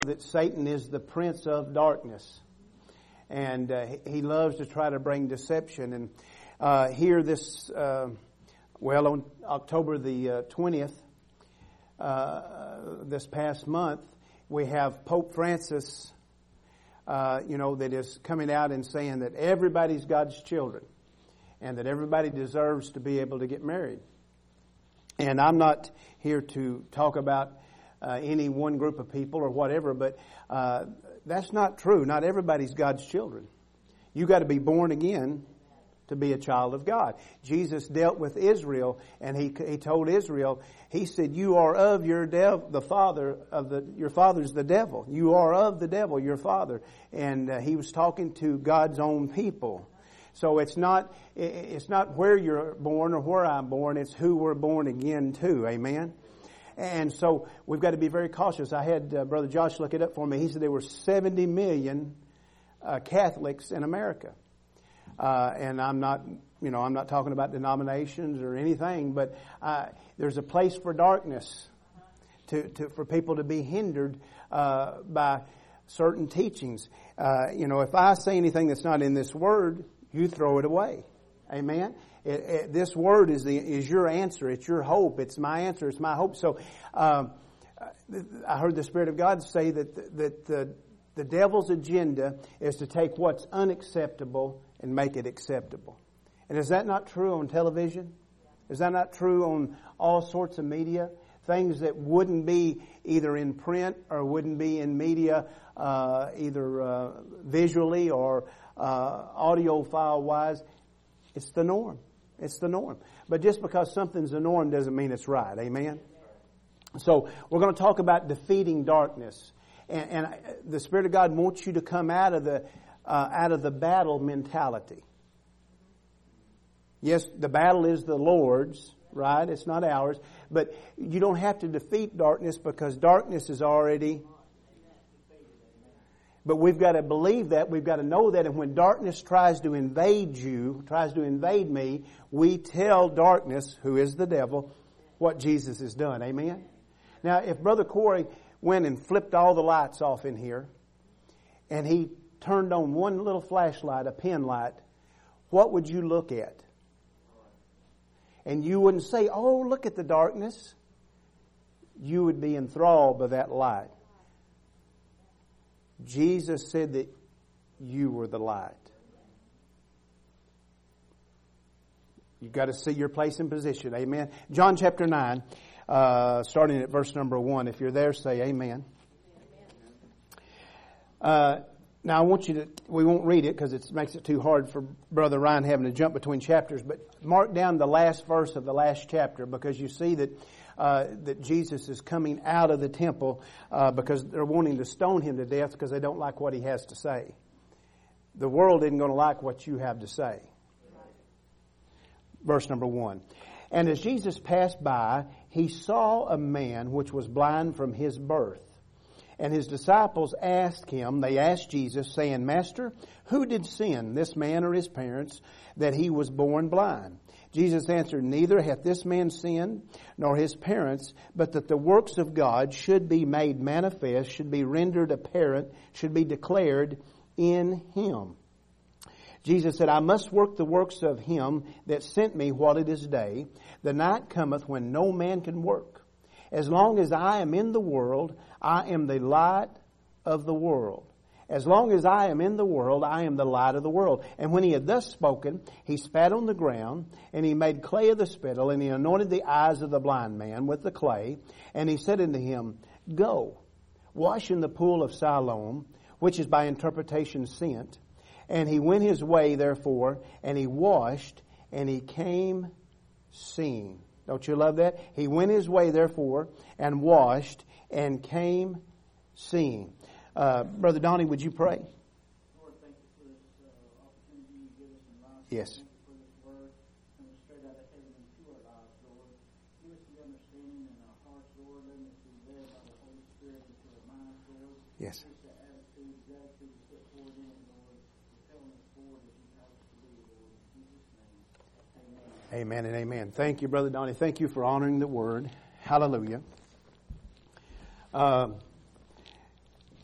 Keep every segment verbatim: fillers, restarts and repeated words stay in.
that Satan is the prince of darkness, and uh, he loves to try to bring deception. And uh, here, this uh, well, on October the uh, twentieth, uh, this past month, we have Pope Francis, uh, you know, that is coming out and saying that everybody's God's children, and that everybody deserves to be able to get married. And I'm not here to talk about Uh, any one group of people or whatever, but uh, that's not true. Not everybody's God's children. You got to be born again to be a child of God. Jesus dealt with Israel, and he he told Israel, he said, "You are of your dev, the father of the your father's the devil. You are of the devil, your father." And uh, he was talking to God's own people. So it's not it's not where you're born or where I'm born. It's who we're born again to. Amen. And so we've got to be very cautious. I had uh, Brother Josh look it up for me. He said there were seventy million uh, Catholics in America. Uh, and I'm not, you know, I'm not talking about denominations or anything, but uh, there's a place for darkness to, to for people to be hindered uh, by certain teachings. Uh, you know, if I say anything that's not in this word, you throw it away. Amen. It, it, this word is the is your answer. It's your hope. It's my answer. It's my hope. So, um, I heard the Spirit of God say that the, that the the devil's agenda is to take what's unacceptable and make it acceptable. And is that not true on television? Is that not true on all sorts of media? Things that wouldn't be either in print or wouldn't be in media, uh, either uh, visually or uh, audio file wise. It's the norm. It's the norm. But just because something's the norm doesn't mean it's right. Amen? So we're going to talk about defeating darkness. And, and the Spirit of God wants you to come out of the uh, out of the battle mentality. Yes, the battle is the Lord's, right? It's not ours. But you don't have to defeat darkness because darkness is already... But we've got to believe that. We've got to know that. And when darkness tries to invade you, tries to invade me, we tell darkness, who is the devil, what Jesus has done. Amen? Now, if Brother Corey went and flipped all the lights off in here, and he turned on one little flashlight, a pen light, what would you look at? And you wouldn't say, "Oh, look at the darkness." You would be enthralled by that light. Jesus said that you were the light. You've got to see your place and position. Amen. John chapter nine, uh, starting at verse number one. If you're there, say amen. Uh, now I want you to, we won't read it because it makes it too hard for Brother Ryan having to jump between chapters, but mark down the last verse of the last chapter because you see that Uh, that Jesus is coming out of the temple uh, because they're wanting to stone him to death because they don't like what he has to say. The world isn't going to like what you have to say. Verse number one. And as Jesus passed by, he saw a man which was blind from his birth. And his disciples asked him, they asked Jesus, saying, "Master, who did sin, this man or his parents, that he was born blind?" Jesus answered, "Neither hath this man sinned, nor his parents, but that the works of God should be made manifest, should be rendered apparent, should be declared in him." Jesus said, "I must work the works of him that sent me while it is day. The night cometh when no man can work. As long as I am in the world, I am the light of the world. As long as I am in the world, I am the light of the world." And when he had thus spoken, he spat on the ground, and he made clay of the spittle, and he anointed the eyes of the blind man with the clay. And he said unto him, "Go, wash in the pool of Siloam," which is by interpretation sent. And he went his way, therefore, and he washed, and he came seeing. Don't you love that? He went his way, therefore, and washed, and came seeing. Uh, Brother Donnie, would you pray? Lord, thank you for this uh, opportunity you give us in life. Yes. Thank you for this word coming straight out of heaven into our lives, Lord. Give us the understanding in our hearts, Lord. Let us be led by the Holy Spirit into our minds, Lord. Yes. Give us the attitude, the attitude to step forward in it, Lord. Propelling us forward as you have us to be, Lord. In Jesus' name, amen. Amen and amen. Thank you, Brother Donnie. Thank you for honoring the word. Hallelujah. Uh,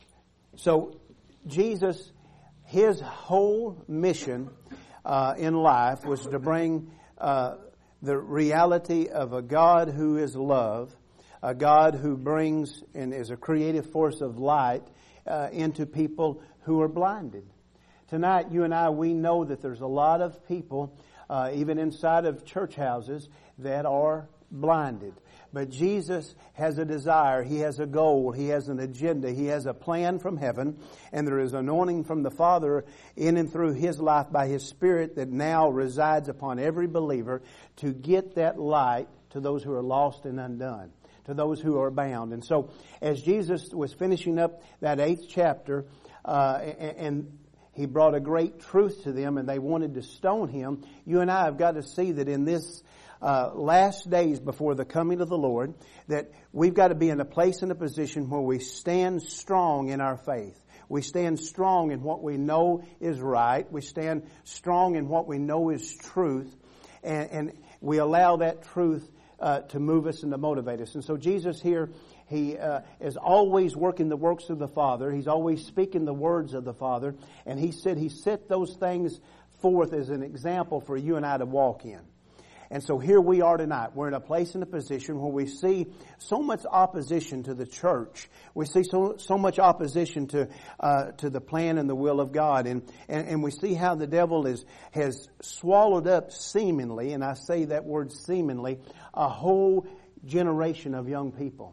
So Jesus, His whole mission uh, in life was to bring uh, the reality of a God who is love, a God who brings and is a creative force of light uh, into people who are blinded. Tonight, you and I, we know that there's a lot of people, uh, even inside of church houses, that are blinded. But Jesus has a desire, He has a goal, He has an agenda, He has a plan from heaven, and there is anointing from the Father in and through His life by His Spirit that now resides upon every believer to get that light to those who are lost and undone, to those who are bound. And so, as Jesus was finishing up that eighth chapter, uh, and He brought a great truth to them, and they wanted to stone Him, you and I have got to see that in this Uh, last days before the coming of the Lord, that we've got to be in a place and a position where we stand strong in our faith. We stand strong in what we know is right. We stand strong in what we know is truth. And, and we allow that truth uh, to move us and to motivate us. And so Jesus here, He uh, is always working the works of the Father. He's always speaking the words of the Father. And He said He set those things forth as an example for you and I to walk in. And so here we are tonight. We're in a place and a position where we see so much opposition to the church. We see so so much opposition to uh, to the plan and the will of God, and, and and we see how the devil is has swallowed up seemingly, and I say that word seemingly, a whole generation of young people.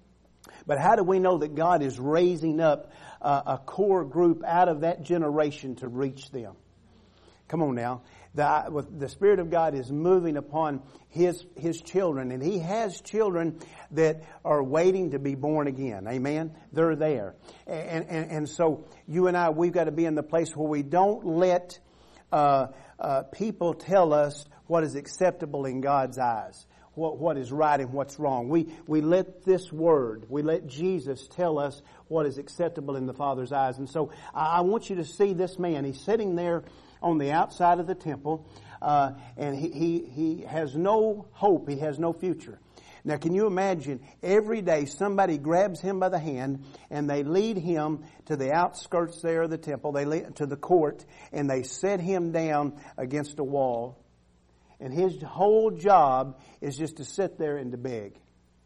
But how do we know that God is raising up uh, a core group out of that generation to reach them? Come on now. The, the Spirit of God is moving upon His His children, and He has children that are waiting to be born again. Amen? They're there. And, and, and so you and I, we've got to be in the place where we don't let uh, uh, people tell us what is acceptable in God's eyes, what, what is right and what's wrong. We, we let this Word, we let Jesus tell us what is acceptable in the Father's eyes. And so I, I want you to see this man. He's sitting there on the outside of the temple, uh, and he, he he has no hope. He has no future. Now, can you imagine? Every day somebody grabs him by the hand and they lead him to the outskirts there of the temple. They lead to the court, and they set him down against a wall. And his whole job is just to sit there and to beg.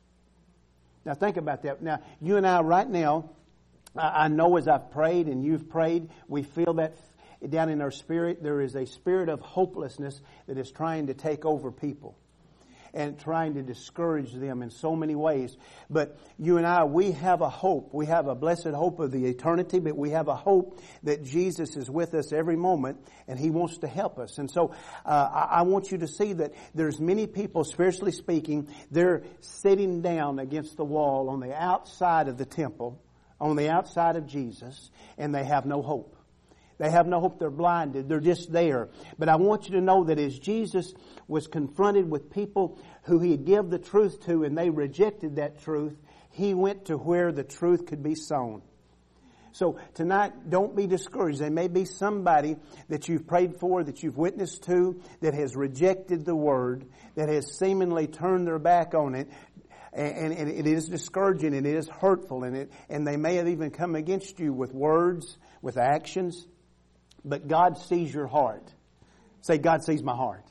Now, think about that. Now, you and I right now, I, I know as I've prayed and you've prayed, we feel that down in our spirit, there is a spirit of hopelessness that is trying to take over people and trying to discourage them in so many ways. But you and I, we have a hope. We have a blessed hope of the eternity, but we have a hope that Jesus is with us every moment, and He wants to help us. And so uh, I, I want you to see that there's many people, spiritually speaking, they're sitting down against the wall on the outside of the temple, on the outside of Jesus, and they have no hope. They have no hope. They're blinded. They're just there. But I want you to know that as Jesus was confronted with people who He had given the truth to, and they rejected that truth, He went to where the truth could be sown. So tonight, don't be discouraged. There may be somebody that you've prayed for, that you've witnessed to, that has rejected the Word, that has seemingly turned their back on it. And, and it is discouraging, and it is hurtful, and it, and they may have even come against you with words, with actions. But God sees your heart. Say, God sees my heart.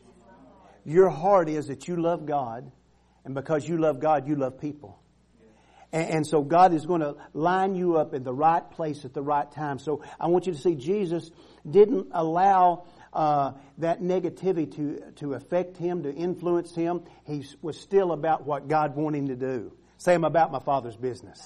Your heart is that you love God, and because you love God, you love people. And, and so God is going to line you up in the right place at the right time. So I want you to see Jesus didn't allow uh, that negativity to, to affect Him, to influence Him. He was still about what God wanted Him to do. Say, I'm about my Father's business.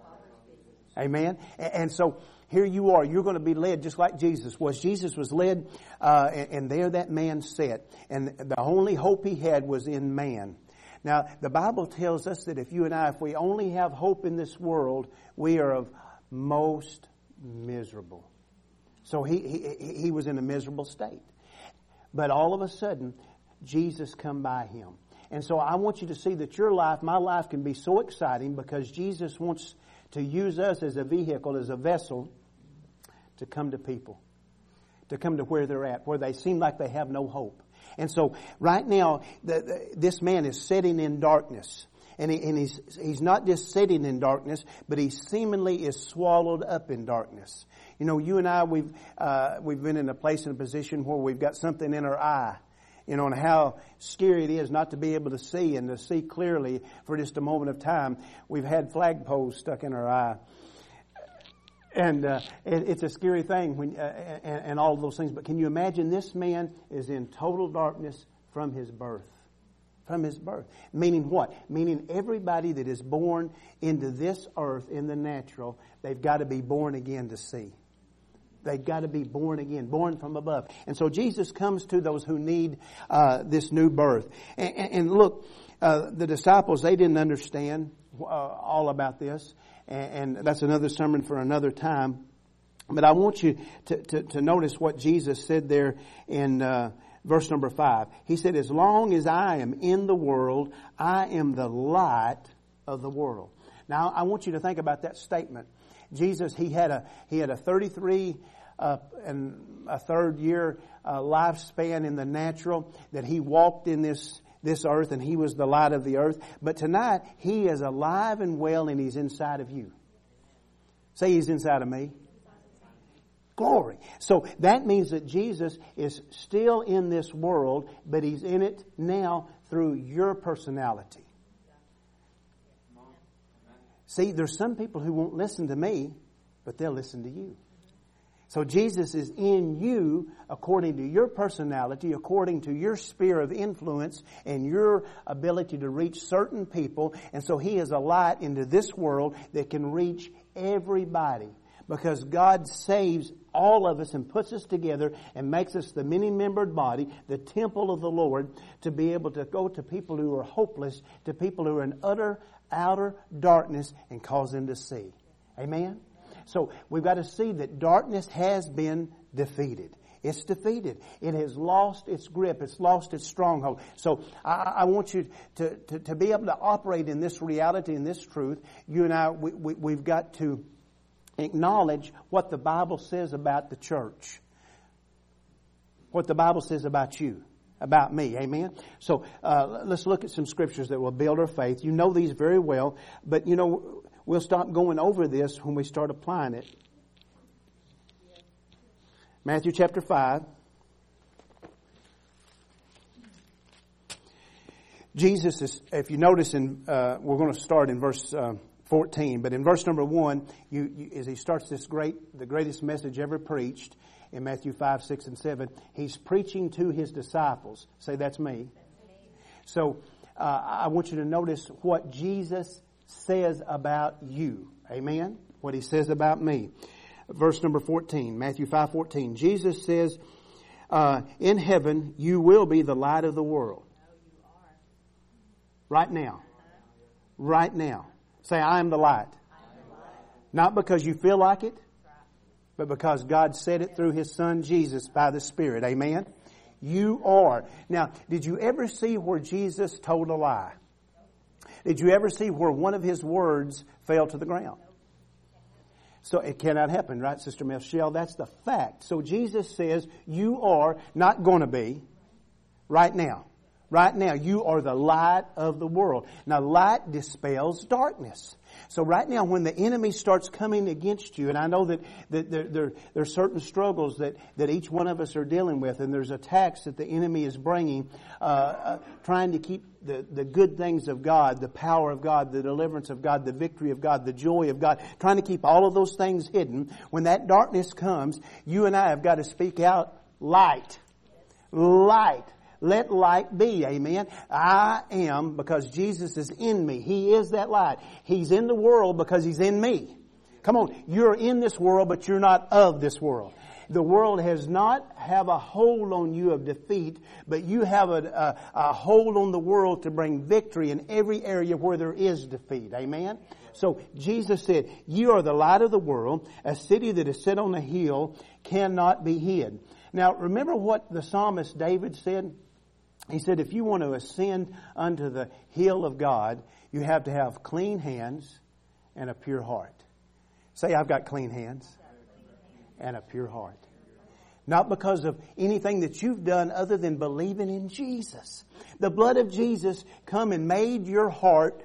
Amen. And, and so here you are. You're going to be led just like Jesus was. Jesus was led, uh, and, and there that man sat. And the only hope he had was in man. Now, the Bible tells us that if you and I, if we only have hope in this world, we are of most miserable. So he, he, he was in a miserable state. But all of a sudden, Jesus come by him. And so I want you to see that your life, my life, can be so exciting because Jesus wants to use us as a vehicle, as a vessel, to come to people. To come to where they're at, where they seem like they have no hope. And so right now, the, the, this man is sitting in darkness. And, he, and he's, he's not just sitting in darkness, but he seemingly is swallowed up in darkness. You know, you and I, we've, uh, we've been in a place, in a position where we've got something in our eye. You know, and how scary it is not to be able to see and to see clearly for just a moment of time. We've had flagpoles stuck in our eye. And uh, it, it's a scary thing when uh, and, and all of those things. But can you imagine this man is in total darkness from his birth? From his birth. Meaning what? Meaning everybody that is born into this earth in the natural, they've got to be born again to see. They've got to be born again, born from above. And so Jesus comes to those who need uh, this new birth. And, and, and look, uh, the disciples, they didn't understand uh, all about this. And, and that's another sermon for another time. But I want you to, to, to notice what Jesus said there in uh, verse number five. He said, as long as I am in the world, I am the light of the world. Now, I want you to think about that statement. Jesus, he had a he had a thirty-three uh, and a third year uh, lifespan in the natural, that he walked in this this earth and he was the light of the earth. But tonight he is alive and well and he's inside of you. Say he's inside of me. Glory. So that means that Jesus is still in this world, but he's in it now through your personality. See, there's some people who won't listen to me, but they'll listen to you. So Jesus is in you according to your personality, according to your sphere of influence and your ability to reach certain people. And so he is a light into this world that can reach everybody. Because God saves all of us and puts us together and makes us the many-membered body, the temple of the Lord, to be able to go to people who are hopeless, to people who are in utter, outer darkness, and cause them to see. Amen? So we've got to see that darkness has been defeated. It's defeated. It has lost its grip. It's lost its stronghold. So I, I want you to, to, to be able to operate in this reality and this truth. You and I, we, we, we've got to acknowledge what the Bible says about the church. What the Bible says about you. About me. Amen? So uh, let's look at some scriptures that will build our faith. You know these very well. But you know, we'll stop going over this when we start applying it. Matthew chapter five. Jesus is, if you notice, in uh, we're going to start in verse uh, fourteen. But in verse number one, you, you, as he starts this great, the greatest message ever preached, in Matthew five, six, and seven, he's preaching to his disciples. Say, that's me. So uh, I want you to notice what Jesus says about you. Amen? What he says about me. Verse number fourteen, Matthew five, fourteen. Jesus says, uh, in heaven you will be the light of the world. Right now. Right now. Say, I am the light. Not because you feel like it, but because God said it through His Son Jesus by the Spirit. Amen? You are. Now, did you ever see where Jesus told a lie? Did you ever see where one of His words fell to the ground? So it cannot happen, right, Sister Michelle? That's the fact. So Jesus says, you are not going to be right now. Right now, you are the light of the world. Now, light dispels darkness. So right now, when the enemy starts coming against you, and I know that, that there, there, there are certain struggles that, that each one of us are dealing with, and there's attacks that the enemy is bringing, uh, uh, trying to keep the, the good things of God, the power of God, the deliverance of God, the victory of God, the joy of God, trying to keep all of those things hidden. When that darkness comes, you and I have got to speak out light. Light. Let light be. Amen. I am because Jesus is in me. He is that light. He's in the world because He's in me. Come on. You're in this world, but you're not of this world. The world has not have a hold on you of defeat, but you have a, a, a hold on the world to bring victory in every area where there is defeat. Amen. So Jesus said, you are the light of the world. A city that is set on a hill cannot be hid. Now, remember what the psalmist David said? He said, if you want to ascend unto the hill of God, you have to have clean hands and a pure heart. Say, I've got clean hands and a pure heart. Not because of anything that you've done other than believing in Jesus. The blood of Jesus come and made your heart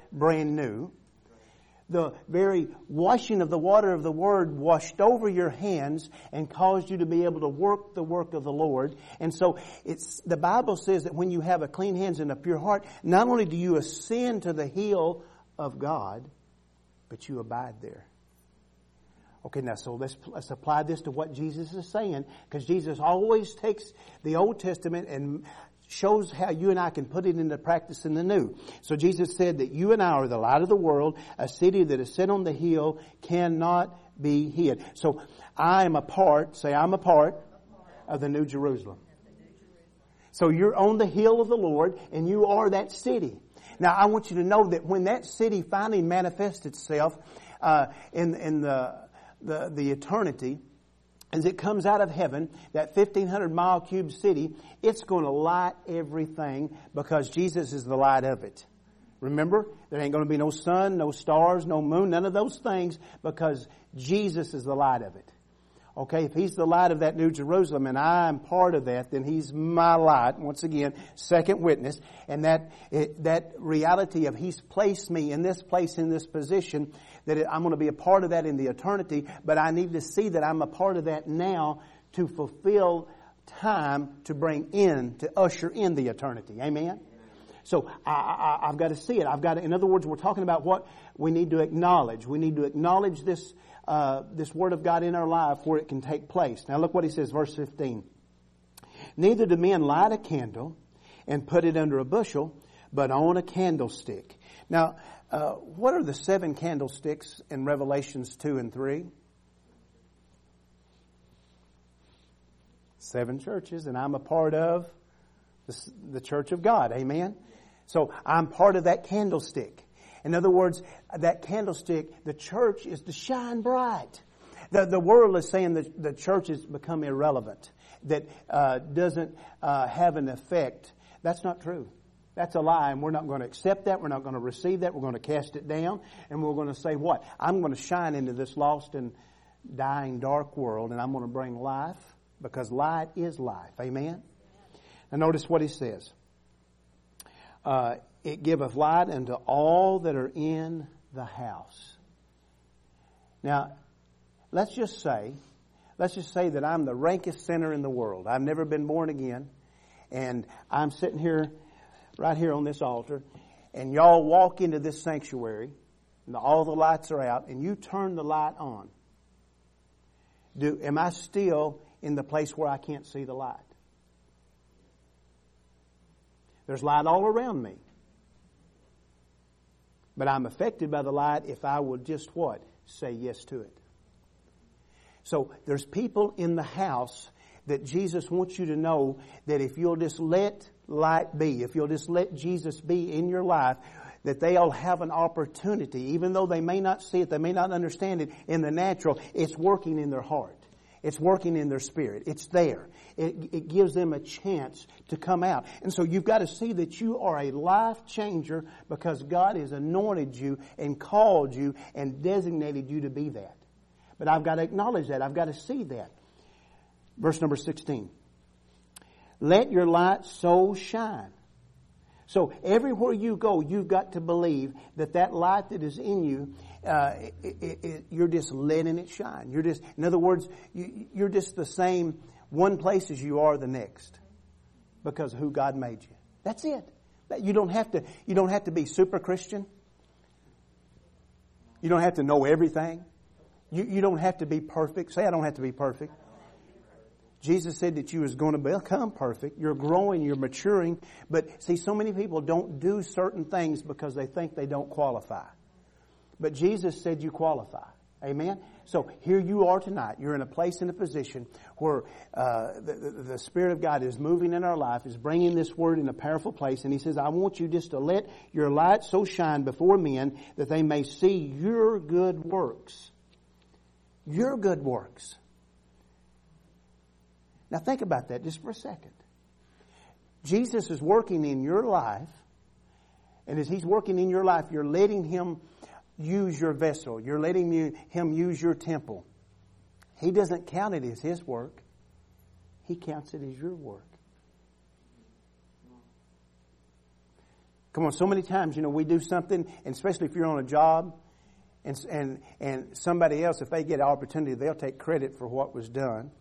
brand new. The very washing of the water of the Word washed over your hands and caused you to be able to work the work of the Lord. And so it's, the Bible says that when you have a clean hands and a pure heart, not only do you ascend to the hill of God, but you abide there. Okay, now so let's, let's apply this to what Jesus is saying, because Jesus always takes the Old Testament and shows how you and I can put it into practice in the new. So Jesus said that you and I are the light of the world. A city that is set on the hill cannot be hid. So I am a part, say I'm a part of the New Jerusalem. So you're on the hill of the Lord and you are that city. Now I want you to know that when that city finally manifests itself uh, in, in the, the, the eternity, as it comes out of heaven, that fifteen hundred mile cube city, it's going to light everything because Jesus is the light of it. Remember, there ain't going to be no sun, no stars, no moon, none of those things, because Jesus is the light of it. Okay, if He's the light of that New Jerusalem and I am part of that, then He's my light. Once again, second witness. And that it, that reality of He's placed me in this place, in this position, that it, I'm going to be a part of that in the eternity, but I need to see that I'm a part of that now to fulfill time to bring in, to usher in the eternity. Amen? So I, I, I've got to see it. I've got to, in other words, we're talking about what we need to acknowledge. We need to acknowledge this uh, this Word of God in our life where it can take place. Now look what he says, verse fifteen. Neither do men light a candle and put it under a bushel, but on a candlestick. Now, uh, what are the seven candlesticks in Revelations two and three? Seven churches, and I'm a part of the, the church of God. Amen? So I'm part of that candlestick. In other words, that candlestick, the church is to shine bright. The, the world is saying that the church has become irrelevant, that uh, doesn't uh, have an effect. That's not true. That's a lie, and we're not going to accept that. We're not going to receive that. We're going to cast it down, and we're going to say, what? I'm going to shine into this lost and dying dark world, and I'm going to bring life, because light is life. Amen? Now notice what he says. Uh, it giveth light unto all that are in the house. Now, let's just say, let's just say that I'm the rankest sinner in the world. I've never been born again, and I'm sitting here, right here on this altar, and y'all walk into this sanctuary, and all the lights are out, and you turn the light on. Do, am I still in the place where I can't see the light? There's light all around me. But I'm affected by the light if I will just what? Say yes to it. So there's people in the house that Jesus wants you to know that if you'll just let light be, if you'll just let Jesus be in your life, that they'll have an opportunity, even though they may not see it, they may not understand it in the natural, it's working in their heart. It's working in their spirit. It's there. It, it gives them a chance to come out. And so you've got to see that you are a life changer because God has anointed you and called you and designated you to be that. But I've got to acknowledge that. I've got to see that. Verse number sixteen. Let your light so shine. So everywhere you go, you've got to believe that that light that is in you, uh, it, it, it, you're just letting it shine. You're just, in other words, you, you're just the same one place as you are the next, because of who God made you. That's it. You don't have to. You don't have to be super Christian. You don't have to know everything. You, you don't have to be perfect. Say, I don't have to be perfect. Jesus said that you was going to become perfect. You're growing, you're maturing. But see, so many people don't do certain things because they think they don't qualify. But Jesus said you qualify. Amen? So here you are tonight. You're in a place, in a position where uh, the, the, the Spirit of God is moving in our life, is bringing this Word in a powerful place. And He says, I want you just to let your light so shine before men that they may see your good works. Your good works. Now think about that just for a second. Jesus is working in your life, and as He's working in your life, you're letting Him use your vessel. You're letting you, Him use your temple. He doesn't count it as His work. He counts it as your work. Come on, so many times, you know, we do something, and especially if you're on a job, and and and somebody else, if they get an opportunity, they'll take credit for what was done.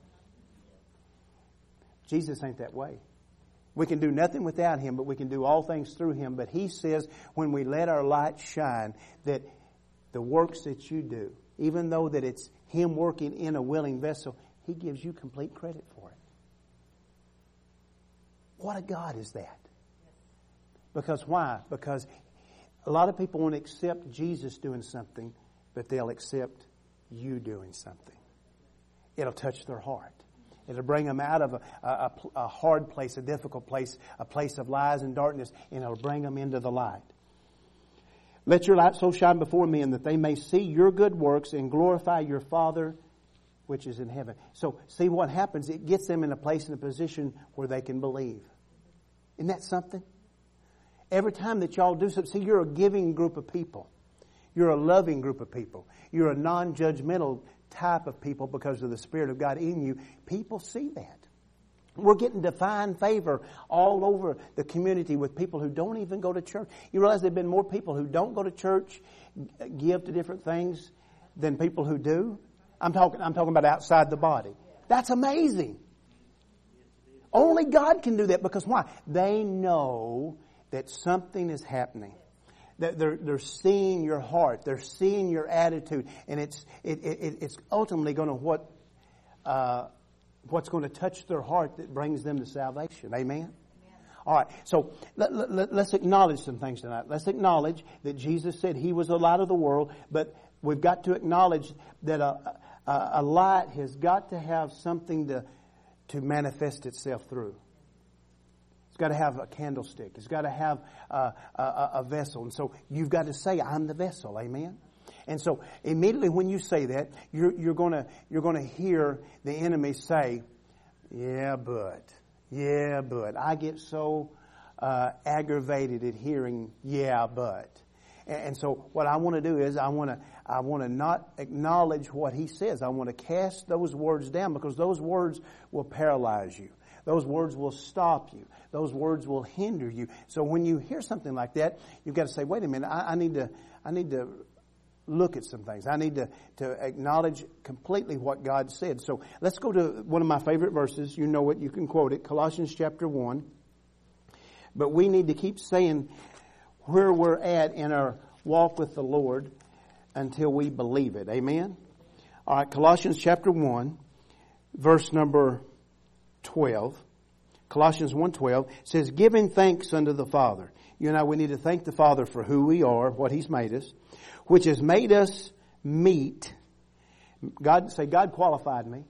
Jesus ain't that way. We can do nothing without Him, but we can do all things through Him. But He says when we let our light shine, that the works that you do, even though that it's Him working in a willing vessel, He gives you complete credit for it. What a God is that? Because why? Because a lot of people won't accept Jesus doing something, but they'll accept you doing something. It'll touch their heart. It'll bring them out of a, a, a hard place, a difficult place, a place of lies and darkness, and it'll bring them into the light. Let your light so shine before men that they may see your good works and glorify your Father which is in heaven. So see what happens. It gets them in a place and a position where they can believe. Isn't that something? Every time that y'all do something, see, you're a giving group of people. You're a loving group of people. You're a non-judgmental type of people because of the Spirit of God in you. People see that. We're getting divine favor all over the community with people who don't even go to church. You realize there have been more people who don't go to church, give to different things, than people who do? I'm talking, I'm talking about outside the body. That's amazing. Only God can do that because why? They know that something is happening. That they're, they're seeing your heart. They're seeing your attitude. And it's, it, it, it's ultimately going to what, uh, what's going to touch their heart that brings them to salvation. Amen? Amen. All right. So let, let, let's acknowledge some things tonight. Let's acknowledge that Jesus said He was the light of the world. But we've got to acknowledge that a, a, a light has got to have something to, to manifest itself through. It's got to have a candlestick. It's got to have a, a, a vessel. And so you've got to say, I'm the vessel. Amen? And so immediately when you say that, you're, you're going to you're going to hear the enemy say, yeah, but, yeah, but. I get so uh, aggravated at hearing, yeah, but. And, and so what I want to do is I want to I want to not acknowledge what he says. I want to cast those words down because those words will paralyze you. Those words will stop you. Those words will hinder you. So when you hear something like that, you've got to say, wait a minute, I, I need to I need to look at some things. I need to, to acknowledge completely what God said. So let's go to one of my favorite verses. You know it. You can quote it. Colossians chapter one. But we need to keep saying where we're at in our walk with the Lord until we believe it. Amen? All right. Colossians chapter one, verse number twelve. Colossians one twelve says, giving thanks unto the Father. You and I, we need to thank the Father for who we are, what He's made us, which has made us meet. God, say, God qualified me.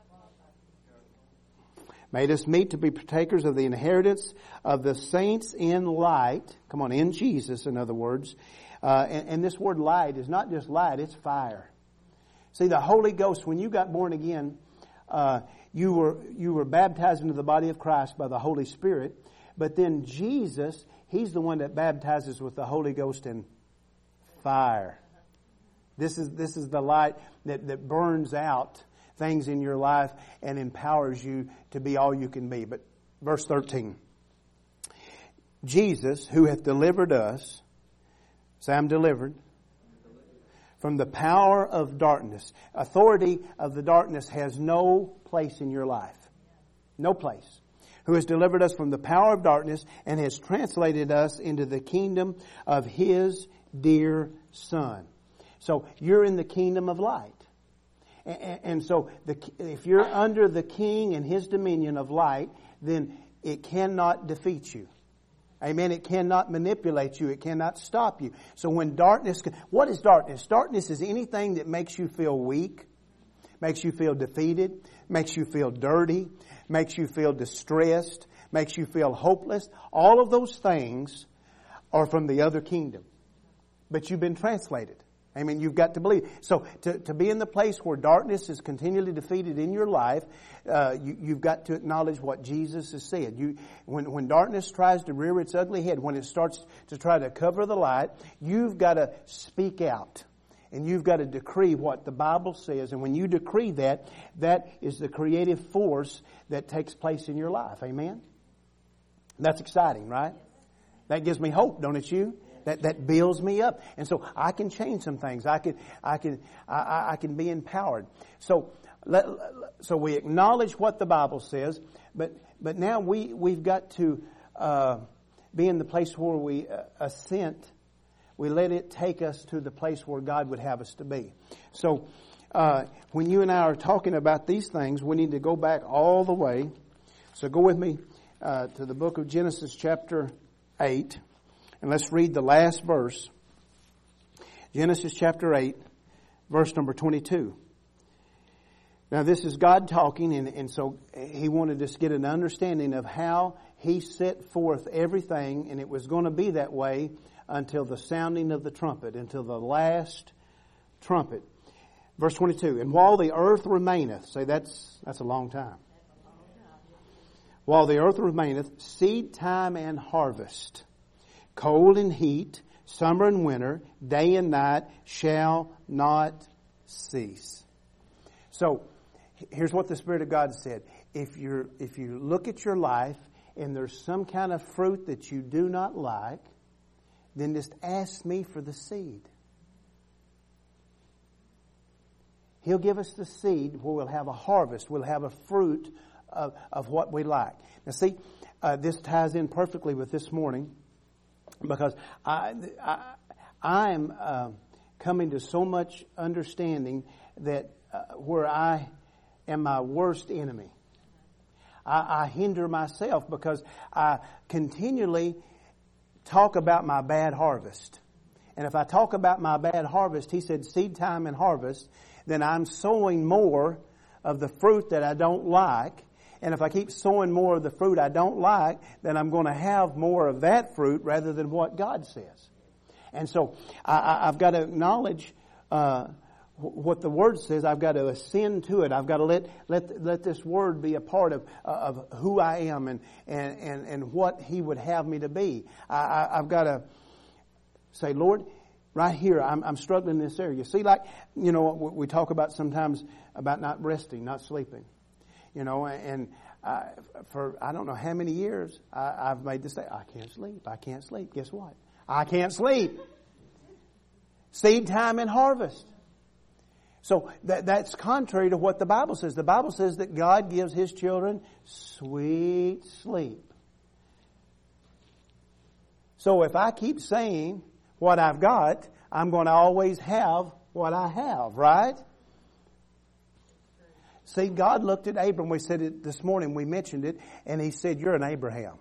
Made us meet to be partakers of the inheritance of the saints in light. Come on, in Jesus, in other words. Uh, and, and this word light is not just light, it's fire. See, the Holy Ghost, when you got born again, uh, you were you were baptized into the body of Christ by the Holy Spirit. But then Jesus, He's the one that baptizes with the Holy Ghost and fire. This is this is the light that, that burns out things in your life and empowers you to be all you can be. But verse thirteen. Jesus, who hath delivered us, say I'm delivered, from the power of darkness. Authority of the darkness has no place in your life. No place. Who has delivered us from the power of darkness and has translated us into the kingdom of His dear Son. So you're in the kingdom of light. And, and so the, if you're under the King and His dominion of light, then it cannot defeat you. Amen. It cannot manipulate you. It cannot stop you. So when darkness, what is darkness? Darkness is anything that makes you feel weak, makes you feel defeated, makes you feel dirty, makes you feel distressed, makes you feel hopeless. All of those things are from the other kingdom. But you've been translated. I mean, you've got to believe. So to, to be in the place where darkness is continually defeated in your life, uh, you, you've got to acknowledge what Jesus has said. You, when, when darkness tries to rear its ugly head, when it starts to try to cover the light, you've got to speak out. And you've got to decree what the Bible says. And when you decree that, that is the creative force that takes place in your life. Amen? That's exciting, right? That gives me hope, don't it you? That that builds me up. And so I can change some things. I can I can I, I can be empowered. So let, so we acknowledge what the Bible says, but but now we we've got to uh, be in the place where we uh, assent. We let it take us to the place where God would have us to be. So uh, when you and I are talking about these things, we need to go back all the way. So go with me uh, to the book of Genesis chapter eight. And let's read the last verse. Genesis chapter eight, verse number twenty-two. Now this is God talking, and, and so He wanted us to get an understanding of how He set forth everything, and it was going to be that way until the sounding of the trumpet, until the last trumpet. Verse twenty-two, and while the earth remaineth, say that's that's a long time. While the earth remaineth, seed time and harvest, cold and heat, summer and winter, day and night shall not cease. So, here's what the Spirit of God said. If you're, if you look at your life and there's some kind of fruit that you do not like, then just ask me for the seed. He'll give us the seed where we'll have a harvest. We'll have a fruit of, of what we like. Now see, uh, this ties in perfectly with this morning, because I, I, I'm uh, coming to so much understanding that uh, where I am my worst enemy. I, I hinder myself because I continually talk about my bad harvest. And if I talk about my bad harvest, He said seed time and harvest, then I'm sowing more of the fruit that I don't like. And if I keep sowing more of the fruit I don't like, then I'm going to have more of that fruit rather than what God says. And so I, I've got to acknowledge uh, what the Word says. I've got to ascend to it. I've got to let let let this Word be a part of of who I am and and and, and what He would have me to be. I, I, I've got to say, Lord, right here, I'm, I'm struggling in this area. See, like, you know, we talk about sometimes about not resting, not sleeping. You know, and uh, for I don't know how many years I, I've made this say, I can't sleep, I can't sleep. Guess what? I can't sleep. Seed time and harvest. So that, that's contrary to what the Bible says. The Bible says that God gives His children sweet sleep. So if I keep saying what I've got, I'm going to always have what I have, right? See, God looked at Abram. We said it this morning. We mentioned it. And He said, you're an Abraham.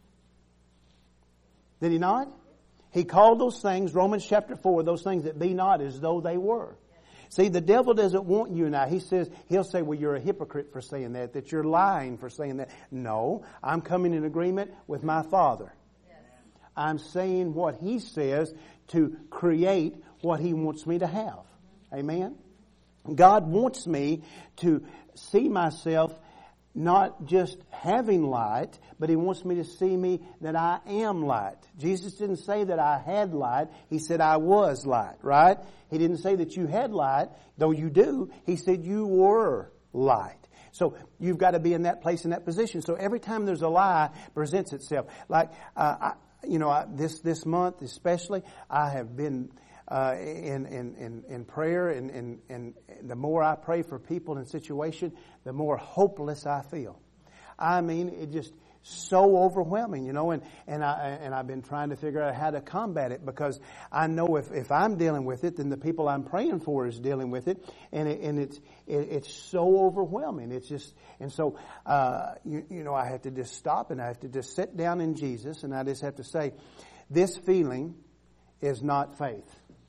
Did He not? He called those things, Romans chapter four, those things that be not as though they were. See, the devil doesn't want you and I. He says, he'll say, well, you're a hypocrite for saying that, that you're lying for saying that. No, I'm coming in agreement with my Father. Yes. I'm saying what He says to create what He wants me to have. Amen? God wants me to see myself not just having light, but He wants me to see me that I am light. Jesus didn't say that I had light. He said I was light, right? He didn't say that you had light, though you do. He said you were light. So you've got to be in that place, in that position. So every time there's a lie presents itself, like, uh, I, you know, I, this, this month especially, I have been Uh, in, in, in, in prayer, and, and, and the more I pray for people in situation, the more hopeless I feel. I mean, it just so overwhelming, you know, and, and I, and I've been trying to figure out how to combat it, because I know if, if I'm dealing with it, then the people I'm praying for is dealing with it, and it, and it's, it, it's so overwhelming. It's just, and so, uh, you, you know, I have to just stop, and I have to just sit down in Jesus, and I just have to say, this feeling is not faith.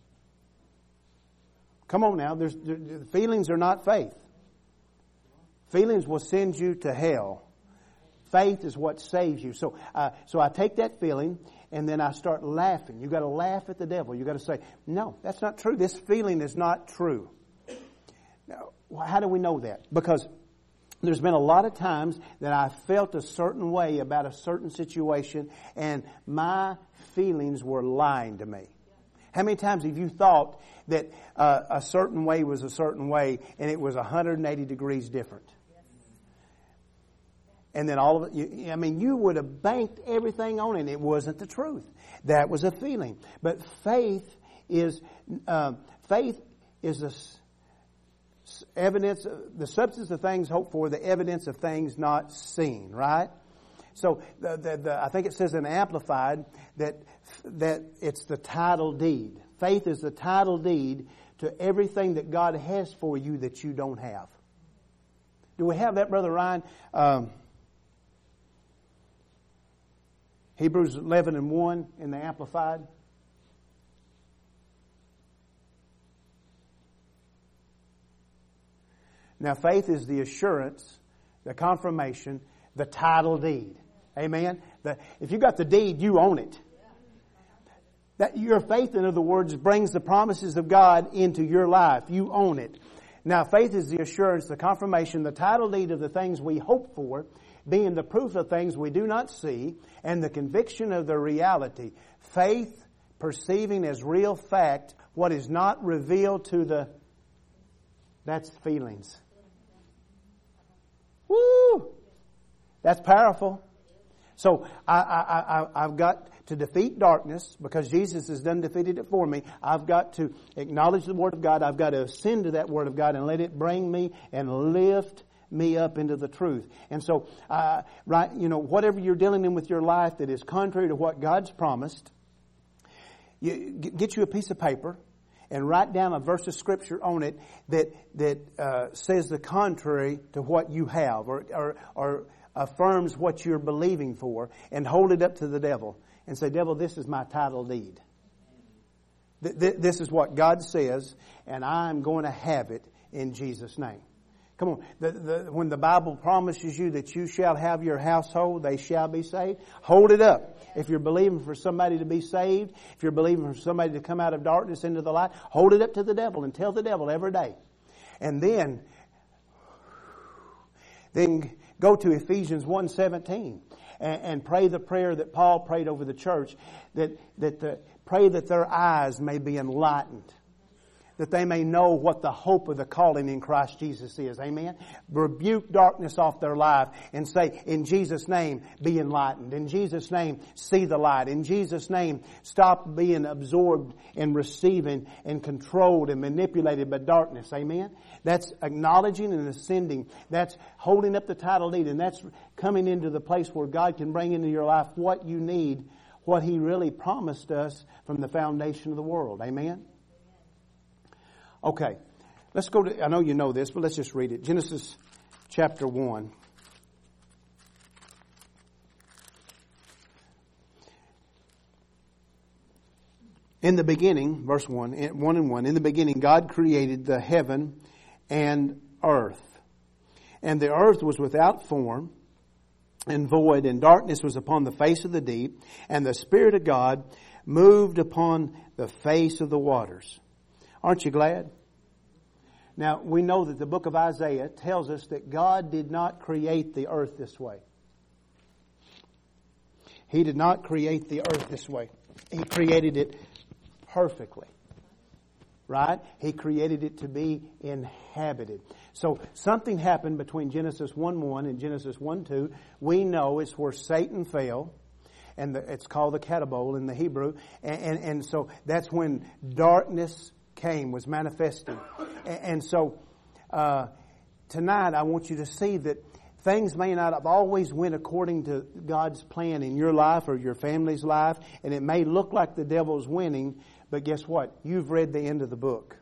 Come on now, there's, there, feelings are not faith. Feelings will send you to hell. Faith is what saves you. So, uh, so I take that feeling and then I start laughing. You got to laugh at the devil. You got to say, no, that's not true. This feeling is not true. Now, how do we know that? Because there's been a lot of times that I felt a certain way about a certain situation, and my feelings were lying to me. How many times have you thought that uh, a certain way was a certain way and it was one hundred eighty degrees different? And then all of it, you, I mean, you would have banked everything on it, and it wasn't the truth. That was a feeling. But faith is, uh, faith is the evidence, the substance of things hoped for, the evidence of things not seen, right? So the, the, the, I think it says in Amplified that, that it's the title deed. Faith is the title deed to everything that God has for you that you don't have. Do we have that, Brother Ryan? Um, Hebrews eleven and one in the Amplified. Now, faith is the assurance, the confirmation, the title deed. Amen? The, if you got the deed, you own it. That your faith, in other words, brings the promises of God into your life. You own it. Now, faith is the assurance, the confirmation, the title deed of the things we hope for, being the proof of things we do not see, and the conviction of the reality. Faith, perceiving as real fact what is not revealed to the... That's feelings. Woo! That's powerful. So I, I, I, I've got to defeat darkness because Jesus has done defeated it for me. I've got to acknowledge the Word of God. I've got to ascend to that Word of God and let it bring me and lift me up into the truth. And so, uh, right, you know, whatever you're dealing in with your life that is contrary to what God's promised, you get you a piece of paper and write down a verse of Scripture on it that that uh, says the contrary to what you have, or, or or affirms what you're believing for, and hold it up to the devil and say, "Devil, this is my title deed. Th- th- this is what God says, and I'm going to have it in Jesus' name." Come on. The, the, when the Bible promises you that you shall have your household, they shall be saved, hold it up. If you're believing for somebody to be saved, if you're believing for somebody to come out of darkness into the light, hold it up to the devil and tell the devil every day. And then, then go to Ephesians one seventeen and, and pray the prayer that Paul prayed over the church, that, that the, pray that their eyes may be enlightened, that they may know what the hope of the calling in Christ Jesus is. Amen? Rebuke darkness off their life and say, in Jesus' name, be enlightened. In Jesus' name, see the light. In Jesus' name, stop being absorbed and receiving and controlled and manipulated by darkness. Amen? That's acknowledging and ascending. That's holding up the title deed. And that's coming into the place where God can bring into your life what you need, what He really promised us from the foundation of the world. Amen? Okay, let's go to, I know you know this, but let's just read it. Genesis chapter one. In the beginning, verse one, one and one, in the beginning God created the heaven and earth. And the earth was without form and void, and darkness was upon the face of the deep, and the Spirit of God moved upon the face of the waters. Aren't you glad? Now, we know that the book of Isaiah tells us that God did not create the earth this way. He did not create the earth this way. He created it perfectly. Right? He created it to be inhabited. So something happened between Genesis one one and Genesis one two. We know it's where Satan fell. And the, it's called the Katabol in the Hebrew. And, and, and so that's when darkness came, was manifested. And, and so uh, tonight I want you to see that things may not have always went according to God's plan in your life or your family's life. And it may look like the devil's winning. But guess what? You've read the end of the book.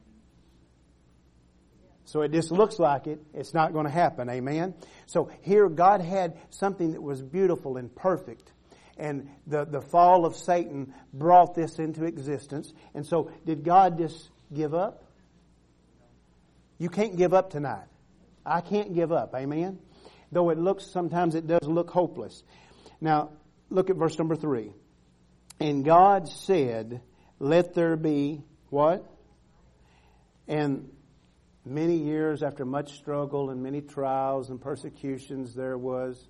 So it just looks like it. It's not going to happen. Amen? So here God had something that was beautiful and perfect. And the, the fall of Satan brought this into existence. And so did God just give up? You can't give up tonight. I can't give up. Amen? Though it looks, sometimes it does look hopeless. Now, look at verse number three. And God said, let there be what? And many years after much struggle and many trials and persecutions, there was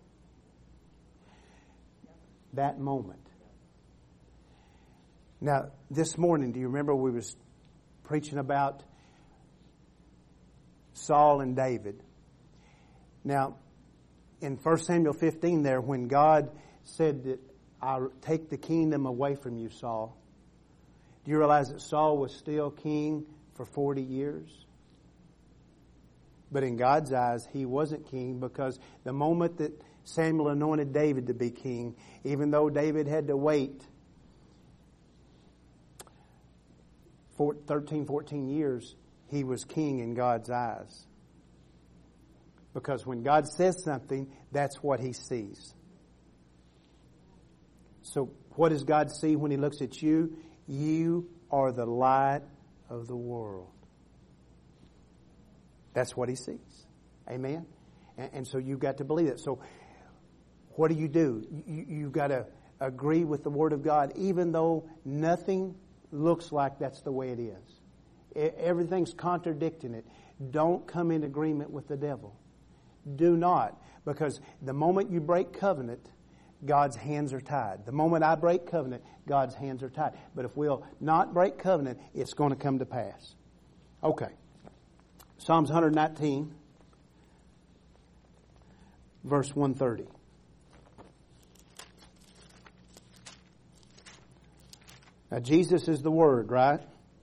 that moment. Now, this morning, do you remember we was preaching about Saul and David? Now, in First Samuel fifteen there, when God said that I'll take the kingdom away from you, Saul, do you realize that Saul was still king for forty years? But in God's eyes, he wasn't king, because the moment that Samuel anointed David to be king, even though David had to wait for thirteen, fourteen years, he was king in God's eyes. Because when God says something, that's what he sees. So what does God see when he looks at you? You are the light of the world. That's what he sees. Amen? And, and so you've got to believe it. So what do you do? You, you've got to agree with the Word of God, even though nothing looks like that's the way it is. Everything's contradicting it. Don't come in agreement with the devil. Do not. Because the moment you break covenant, God's hands are tied. The moment I break covenant, God's hands are tied. But if we'll not break covenant, it's going to come to pass. Okay. Psalms one nineteen, verse one thirty. Now, Jesus is the Word, right?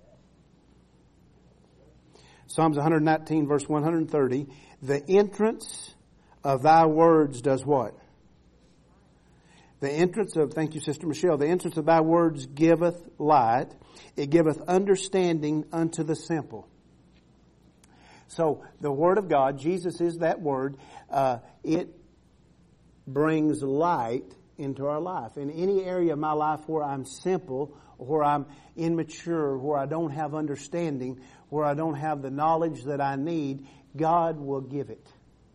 Psalms one nineteen, verse one thirty. The entrance of thy words does what? The entrance of, thank you, Sister Michelle, the entrance of thy words giveth light. It giveth understanding unto the simple. So, the Word of God, Jesus is that Word, uh, it brings light into our life. In any area of my life where I'm simple, where I'm immature, where I don't have understanding, where I don't have the knowledge that I need, God will give it.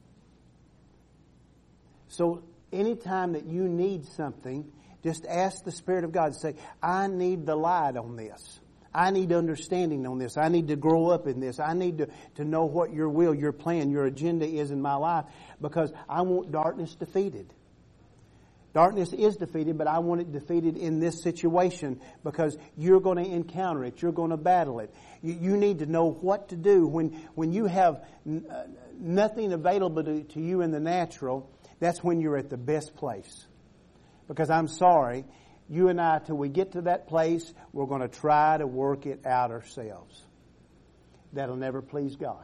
So anytime that you need something, just ask the Spirit of God. Say, I need the light on this. I need understanding on this. I need to grow up in this. I need to, to know what your will, your plan, your agenda is in my life, because I want darkness defeated. Darkness is defeated, but I want it defeated in this situation, because you're going to encounter it. You're going to battle it. You, you need to know what to do when, when you have n- uh, nothing available to, to you in the natural. That's when you're at the best place. Because I'm sorry, you and I, till we get to that place, we're going to try to work it out ourselves. That'll never please God.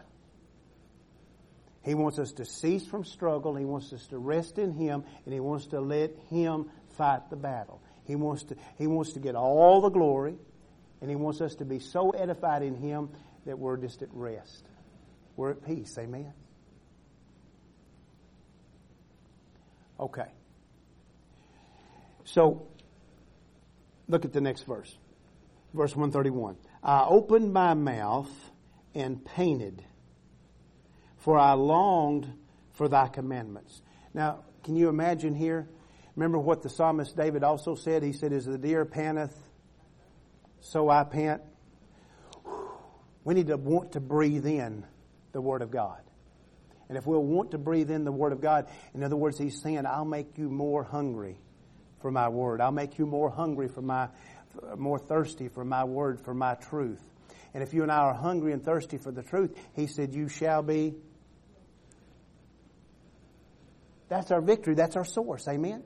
He wants us to cease from struggle. He wants us to rest in Him, and He wants to let Him fight the battle. He wants to, He wants to get all the glory, and He wants us to be so edified in Him that we're just at rest. We're at peace. Amen? Okay. So, look at the next verse. Verse one thirty-one. I opened my mouth and painted, for I longed for thy commandments. Now, can you imagine here? Remember what the psalmist David also said? He said, as the deer panteth, so I pant. We need to want to breathe in the Word of God. And if we'll want to breathe in the Word of God, in other words, He's saying, I'll make you more hungry for my Word. I'll make you more hungry for my, more thirsty for my Word, for my truth. And if you and I are hungry and thirsty for the truth, He said, you shall be. That's our victory. That's our source. Amen?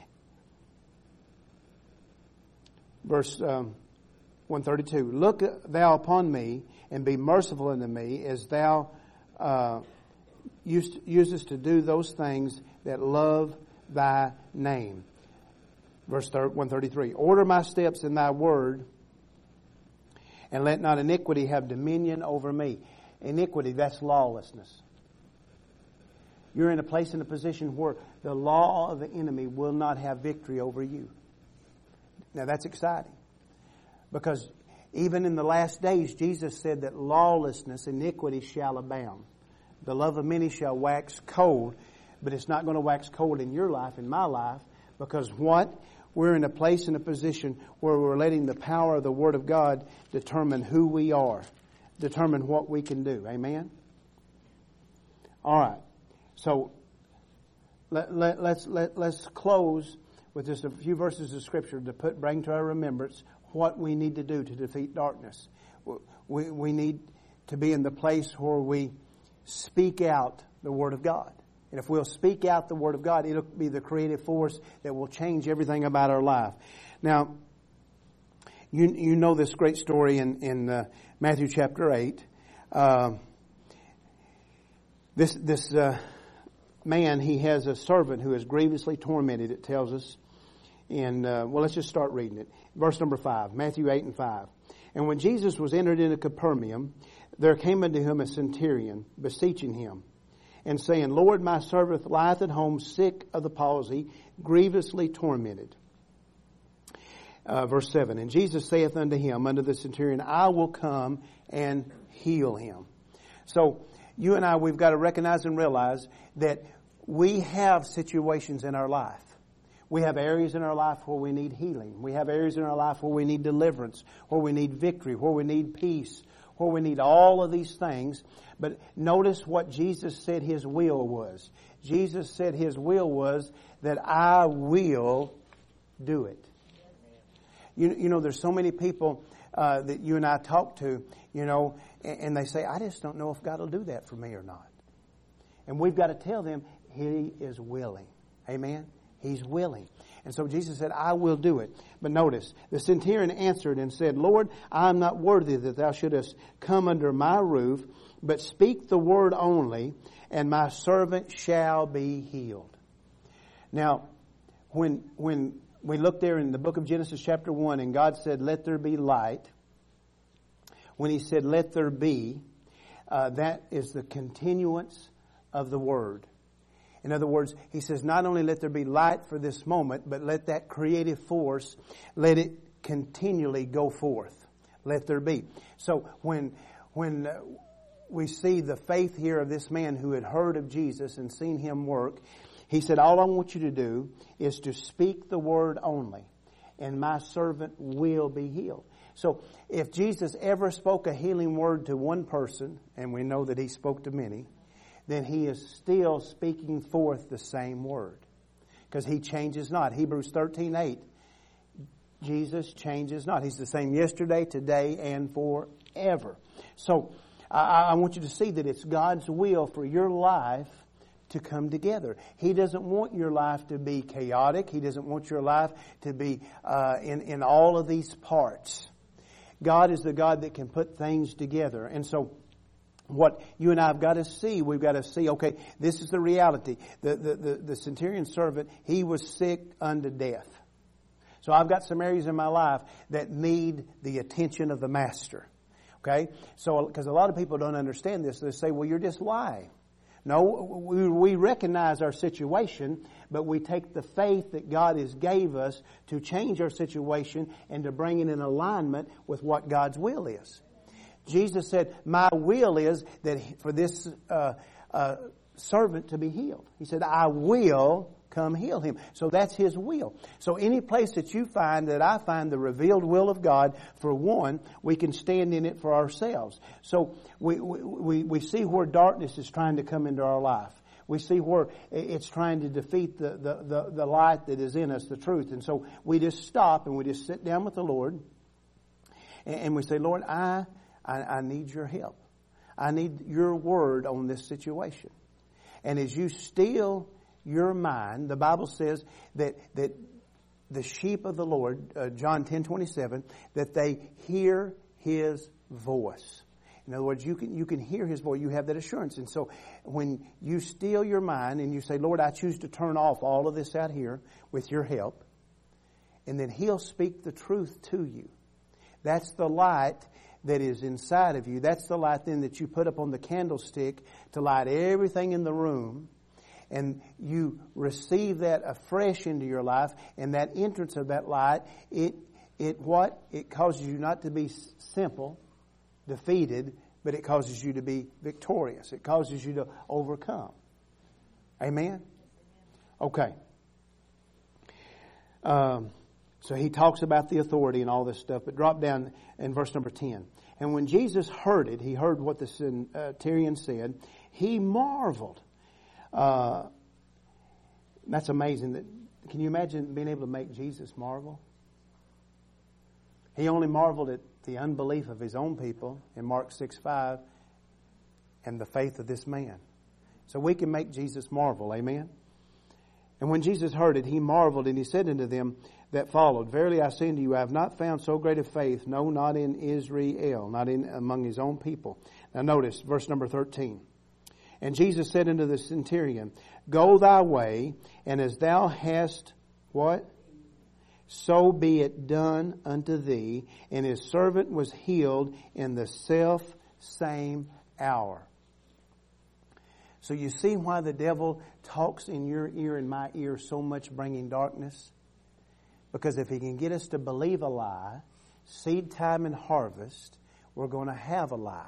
Verse um, one thirty-two. Look thou upon me, and be merciful unto me, as thou uh, used, usest to do those things that love thy name. Verse one thirty-three. Order my steps in thy word, and let not iniquity have dominion over me. Iniquity, that's lawlessness. You're in a place, in a position where the law of the enemy will not have victory over you. Now that's exciting. Because even in the last days, Jesus said that lawlessness, iniquity shall abound. The love of many shall wax cold, but it's not going to wax cold in your life, in my life, because what? We're in a place, in a position where we're letting the power of the Word of God determine who we are, determine what we can do. Amen? All right. So let, let, let's let, let's close with just a few verses of Scripture to put bring to our remembrance what we need to do to defeat darkness. We we need to be in the place where we speak out the Word of God. And if we'll speak out the Word of God, it'll be the creative force that will change everything about our life. Now, you you know this great story in, in uh, Matthew chapter eight. Uh, this this uh, man, he has a servant who is grievously tormented, it tells us. And, uh, well, let's just start reading it. Verse number five, Matthew eight and five. And when Jesus was entered into Capernaum, there came unto him a centurion, beseeching him, and saying, Lord, my servant lieth at home sick of the palsy, grievously tormented. Uh, verse seven, and Jesus saith unto him, unto the centurion, I will come and heal him. So, you and I, we've got to recognize and realize that we have situations in our life. We have areas in our life where we need healing. We have areas in our life where we need deliverance, where we need victory, where we need peace, where we need all of these things. But notice what Jesus said His will was. Jesus said His will was that I will do it. You, you know, there's so many people uh, that you and I talk to, you know, and, and they say, I just don't know if God will do that for me or not. And we've got to tell them He is willing. Amen? He's willing. And so Jesus said, I will do it. But notice, the centurion answered and said, Lord, I am not worthy that thou shouldest come under my roof, but speak the word only, and my servant shall be healed. Now, when when we look there in the book of Genesis chapter one, and God said, let there be light, when He said, let there be, uh, that is the continuance of the word. In other words, He says, not only let there be light for this moment, but let that creative force, let it continually go forth. Let there be. So when when we see the faith here of this man who had heard of Jesus and seen Him work, he said, all I want you to do is to speak the word only, and my servant will be healed. So if Jesus ever spoke a healing word to one person, and we know that He spoke to many, then He is still speaking forth the same word. Because He changes not. Hebrews thirteen eight. Jesus changes not. He's the same yesterday, today, and forever. So, I, I want you to see that it's God's will for your life to come together. He doesn't want your life to be chaotic. He doesn't want your life to be uh, in, in all of these parts. God is the God that can put things together. And so, what you and I have got to see, we've got to see, okay, this is the reality. The, the, the, the centurion servant, he was sick unto death. So I've got some areas in my life that need the attention of the Master. Okay? So, because a lot of people don't understand this. They say, well, you're just lying. No, we, we recognize our situation, but we take the faith that God has gave us to change our situation and to bring it in alignment with what God's will is. Jesus said, my will is that for this uh, uh, servant to be healed. He said, I will come heal him. So that's His will. So any place that you find that I find the revealed will of God, for one, we can stand in it for ourselves. So we, we, we see where darkness is trying to come into our life. We see where it's trying to defeat the, the, the, the light that is in us, the truth. And so we just stop and we just sit down with the Lord and, and we say, Lord, I... I, I need your help. I need your word on this situation. And as you still your mind, the Bible says that that the sheep of the Lord, uh, John ten twenty-seven, that they hear His voice. In other words, you can you can hear His voice. You have that assurance. And so when you still your mind and you say, Lord, I choose to turn off all of this out here with your help, and then He'll speak the truth to you. That's the light that is inside of you. That's the light then that you put up on the candlestick to light everything in the room. And you receive that afresh into your life. And that entrance of that light, it it what? It causes you not to be simple, defeated, but it causes you to be victorious. It causes you to overcome. Amen? Okay. Um... So he talks about the authority and all this stuff, but drop down in verse number ten. And when Jesus heard it, He heard what the centurion said, he marveled. Uh, that's amazing. That can you imagine being able to make Jesus marvel? He only marveled at the unbelief of His own people in Mark six five and the faith of this man. So we can make Jesus marvel. Amen? And when Jesus heard it, he marveled, and he said unto them that followed, Verily I say unto you, I have not found so great a faith, no, not in Israel, not in among his own people. Now notice, verse number thirteen. And Jesus said unto the centurion, Go thy way, and as thou hast, what? So be it done unto thee. And his servant was healed in the self same hour. So you see why the devil talks in your ear and my ear so much, bringing darkness? Because if he can get us to believe a lie, seed time and harvest, we're going to have a lie.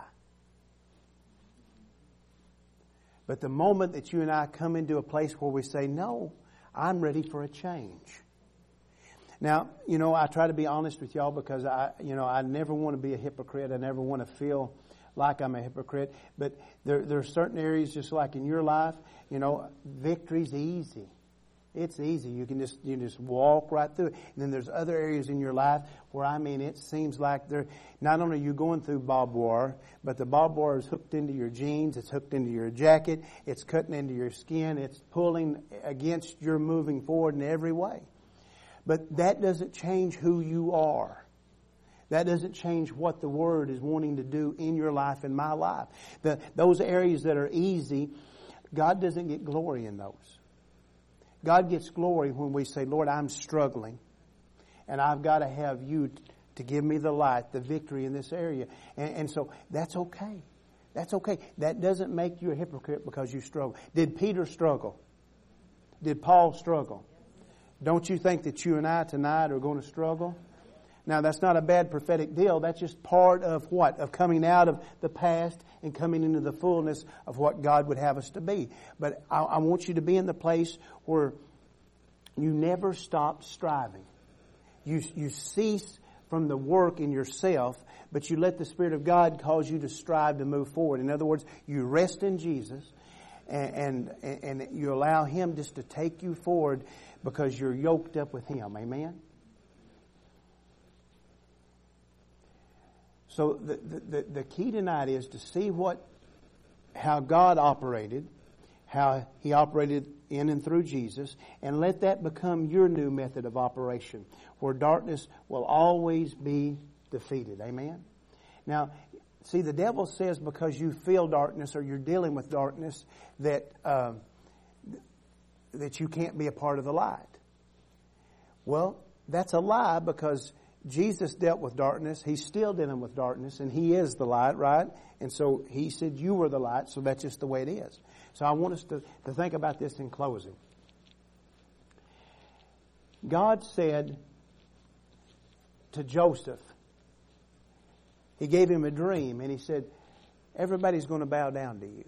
But the moment that you and I come into a place where we say, no, I'm ready for a change. Now, you know, I try to be honest with y'all because I, you know, I never want to be a hypocrite. I never want to feel like I'm a hypocrite. But there, there are certain areas, just like in your life, you know, victory's easy. It's easy. You can just you just walk right through it. And then there's other areas in your life where, I mean, it seems like they're not only are you going through barbed wire, but the barbed wire is hooked into your jeans, it's hooked into your jacket, it's cutting into your skin, it's pulling against your moving forward in every way. But that doesn't change who you are. That doesn't change what the Word is wanting to do in your life and my life. The, those areas that are easy, God doesn't get glory in those. God gets glory when we say, Lord, I'm struggling, and I've got to have you to give me the light, the victory in this area. And, and so that's okay. That's okay. That doesn't make you a hypocrite because you struggle. Did Peter struggle? Did Paul struggle? Don't you think that you and I tonight are going to struggle? Now, that's not a bad prophetic deal. That's just part of what? Of coming out of the past and coming into the fullness of what God would have us to be. But I, I want you to be in the place where you never stop striving. You, you cease from the work in yourself, but you let the Spirit of God cause you to strive to move forward. In other words, you rest in Jesus and, and, and you allow Him just to take you forward because you're yoked up with Him. Amen? So the, the, the key tonight is to see what, how God operated, how He operated in and through Jesus, and let that become your new method of operation, where darkness will always be defeated. Amen? Now, see, the devil says because you feel darkness or you're dealing with darkness that uh, that you can't be a part of the light. Well, that's a lie, because Jesus dealt with darkness. He's still dealing with darkness, and He is the light, right? And so He said you were the light, so that's just the way it is. So I want us to, to think about this in closing. God said to Joseph, He gave him a dream, and He said, everybody's going to bow down to you.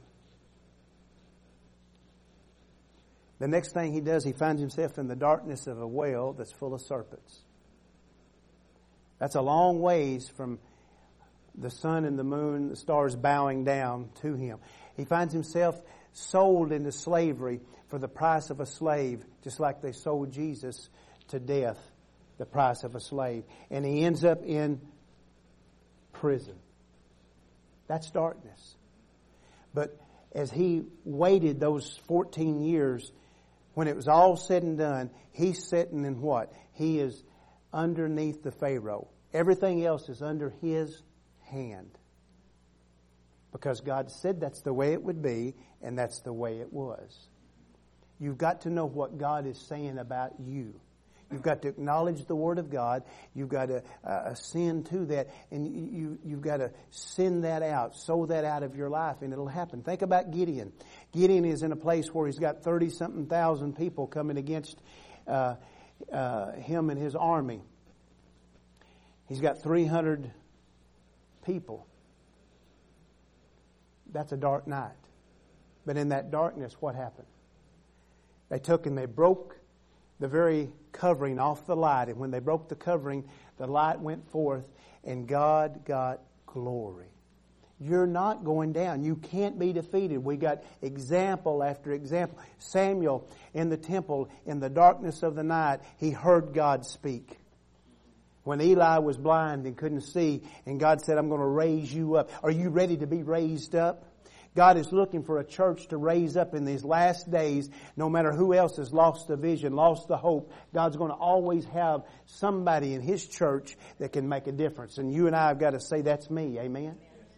The next thing he does, he finds himself in the darkness of a well that's full of serpents. That's a long ways from the sun and the moon, the stars bowing down to him. He finds himself sold into slavery for the price of a slave, just like they sold Jesus to death, the price of a slave. And he ends up in prison. That's darkness. But as he waited those fourteen years, when it was all said and done, he's sitting in what? He is underneath the Pharaoh. Everything else is under his hand. Because God said that's the way it would be, and that's the way it was. You've got to know what God is saying about you. You've got to acknowledge the Word of God. You've got to uh, ascend to that, and you, you, you've got to send that out, sow that out of your life, and it'll happen. Think about Gideon. Gideon is in a place where he's got thirty-something thousand people coming against uh, uh, him and his army. He's got three hundred people. That's a dark night. But in that darkness, what happened? They took and they broke the very covering off the light. And when they broke the covering, the light went forth and God got glory. You're not going down. You can't be defeated. We got example after example. Samuel in the temple, in the darkness of the night, he heard God speak. When Eli was blind and couldn't see, and God said, I'm going to raise you up. Are you ready to be raised up? God is looking for a church to raise up in these last days. No matter who else has lost the vision, lost the hope, God's going to always have somebody in His church that can make a difference. And you and I have got to say, that's me. Amen?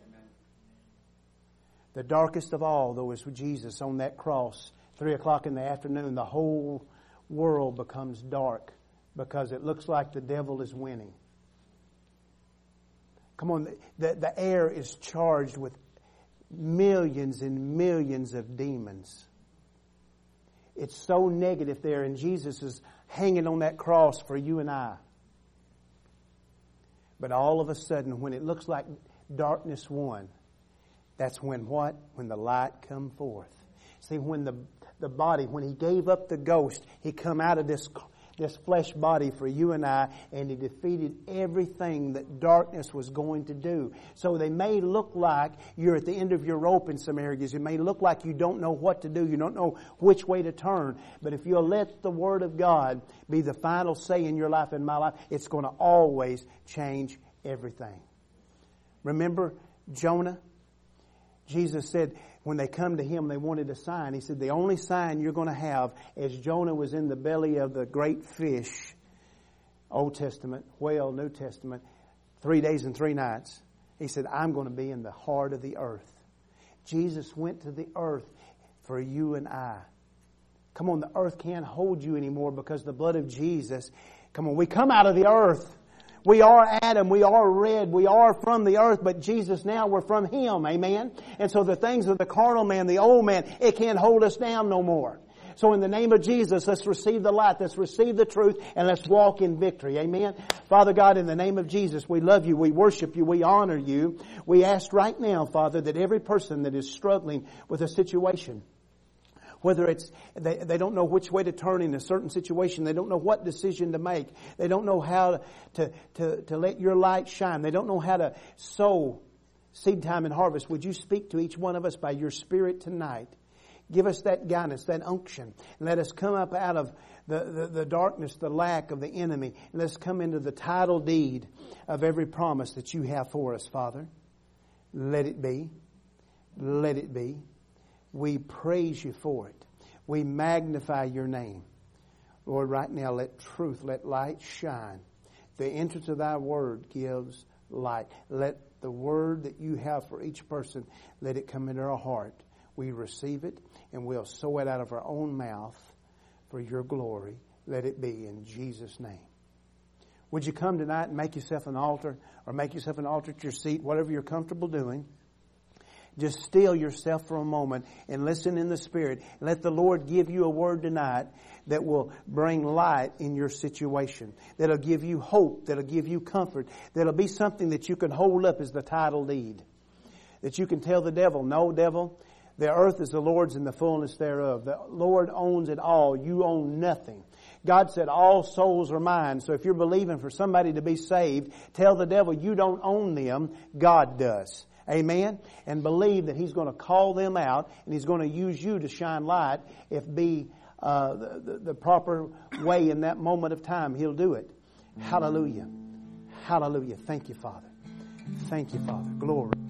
The darkest of all, though, is with Jesus on that cross. Three o'clock in the afternoon, the whole world becomes dark because it looks like the devil is winning. Come on, the, the air is charged with millions and millions of demons. It's so negative there, and Jesus is hanging on that cross for you and I. But all of a sudden, when it looks like darkness won, that's when what? When the light come forth. See, when the the body, when He gave up the ghost, He come out of this this flesh body for you and I, and He defeated everything that darkness was going to do. So they may look like you're at the end of your rope in some areas. It may look like you don't know what to do. You don't know which way to turn. But if you'll let the Word of God be the final say in your life and my life, it's going to always change everything. Remember Jonah? Jesus said, when they come to Him, they wanted a sign. He said, the only sign you're going to have as Jonah was in the belly of the great fish, Old Testament, whale, New Testament, three days and three nights. He said, I'm going to be in the heart of the earth. Jesus went to the earth for you and I. Come on, the earth can't hold you anymore because the blood of Jesus. Come on, we come out of the earth. We are Adam, we are red, we are from the earth, but Jesus now, we're from Him, amen? And so the things of the carnal man, the old man, it can't hold us down no more. So in the name of Jesus, let's receive the light, let's receive the truth, and let's walk in victory, amen? Father God, in the name of Jesus, we love You, we worship You, we honor You. We ask right now, Father, that every person that is struggling with a situation, whether it's, they, they don't know which way to turn in a certain situation. They don't know what decision to make. They don't know how to, to, to let Your light shine. They don't know how to sow seed time and harvest. Would You speak to each one of us by Your Spirit tonight? Give us that guidance, that unction. And let us come up out of the, the, the darkness, the lack of the enemy. And let's come into the title deed of every promise that You have for us, Father. Let it be. Let it be. We praise You for it. We magnify Your name. Lord, right now let truth, let light shine. The entrance of Thy Word gives light. Let the Word that You have for each person, let it come into our heart. We receive it and we'll sow it out of our own mouth for Your glory. Let it be in Jesus' name. Would you come tonight and make yourself an altar, or make yourself an altar at your seat, whatever you're comfortable doing. Just still yourself for a moment and listen in the Spirit. Let the Lord give you a word tonight that will bring light in your situation. That'll give you hope. That'll give you comfort. That'll be something that you can hold up as the title deed. That you can tell the devil, no, devil, the earth is the Lord's and the fullness thereof. The Lord owns it all. You own nothing. God said all souls are mine. So if you're believing for somebody to be saved, tell the devil you don't own them. God does. Amen? And believe that He's going to call them out and He's going to use you to shine light. If be uh, the, the, the proper way in that moment of time, He'll do it. Hallelujah. Hallelujah. Thank You, Father. Thank You, Father. Glory.